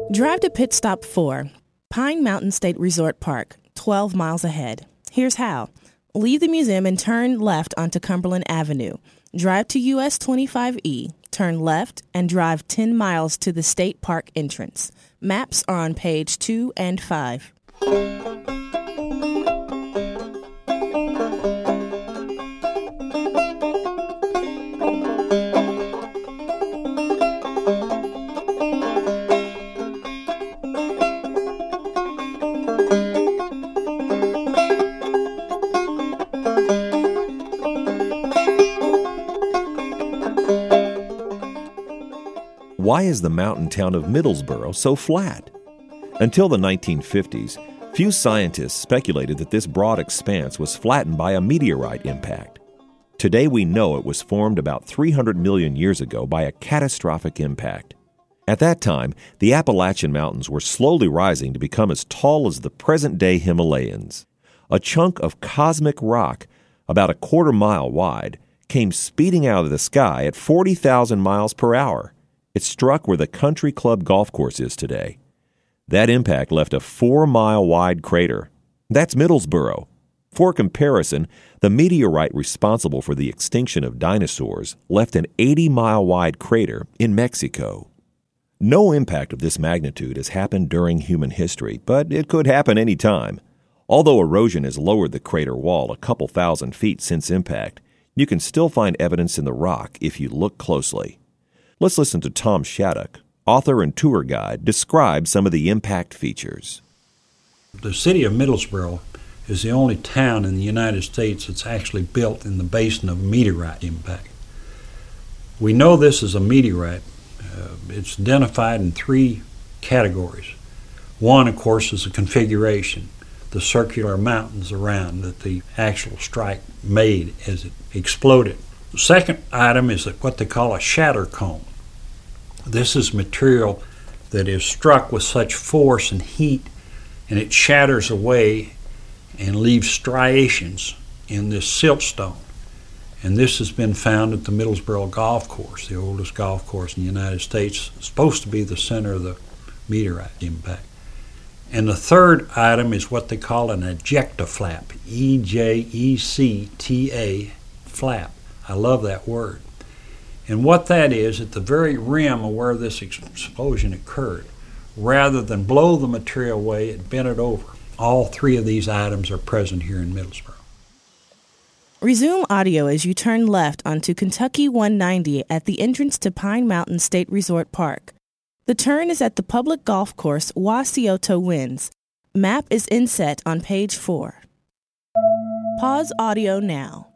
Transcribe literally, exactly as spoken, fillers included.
Drive to Pit Stop four, Pine Mountain State Resort Park, twelve miles ahead. Here's how. Leave the museum and turn left onto Cumberland Avenue. Drive to U S twenty-five E, turn left, and drive ten miles to the state park entrance. Maps are on page two and five. Why is the mountain town of Middlesboro so flat? Until the nineteen fifties, few scientists speculated that this broad expanse was flattened by a meteorite impact. Today we know it was formed about three hundred million years ago by a catastrophic impact. At that time, the Appalachian Mountains were slowly rising to become as tall as the present-day Himalayas. A chunk of cosmic rock, about a quarter mile wide, came speeding out of the sky at forty thousand miles per hour. It struck where the Country Club golf course is today. That impact left a four-mile-wide crater. That's Middlesboro. For comparison, the meteorite responsible for the extinction of dinosaurs left an eighty-mile-wide crater in Mexico. No impact of this magnitude has happened during human history, but it could happen any time. Although erosion has lowered the crater wall a couple thousand feet since impact, you can still find evidence in the rock if you look closely. Let's listen to Tom Shattuck, author and tour guide, describe some of the impact features. The city of Middlesboro is the only town in the United States that's actually built in the basin of meteorite impact. We know this is a meteorite. Uh, it's identified in three categories. One, of course, is the configuration, the circular mountains around that the actual strike made as it exploded. The second item is what they call a shatter cone. This is material that is struck with such force and heat, and it shatters away and leaves striations in this siltstone. And this has been found at the Middlesboro Golf Course, the oldest golf course in the United States. It's supposed to be the center of the meteorite impact. And the third item is what they call an ejecta flap, E J E C T A flap. I love that word. And what that is, at the very rim of where this explosion occurred, rather than blow the material away, it bent it over. All three of these items are present here in Middlesboro. Resume audio as you turn left onto Kentucky one ninety at the entrance to Pine Mountain State Resort Park. The turn is at the public golf course Waukegan Winds. Map is inset on page four. Pause audio now.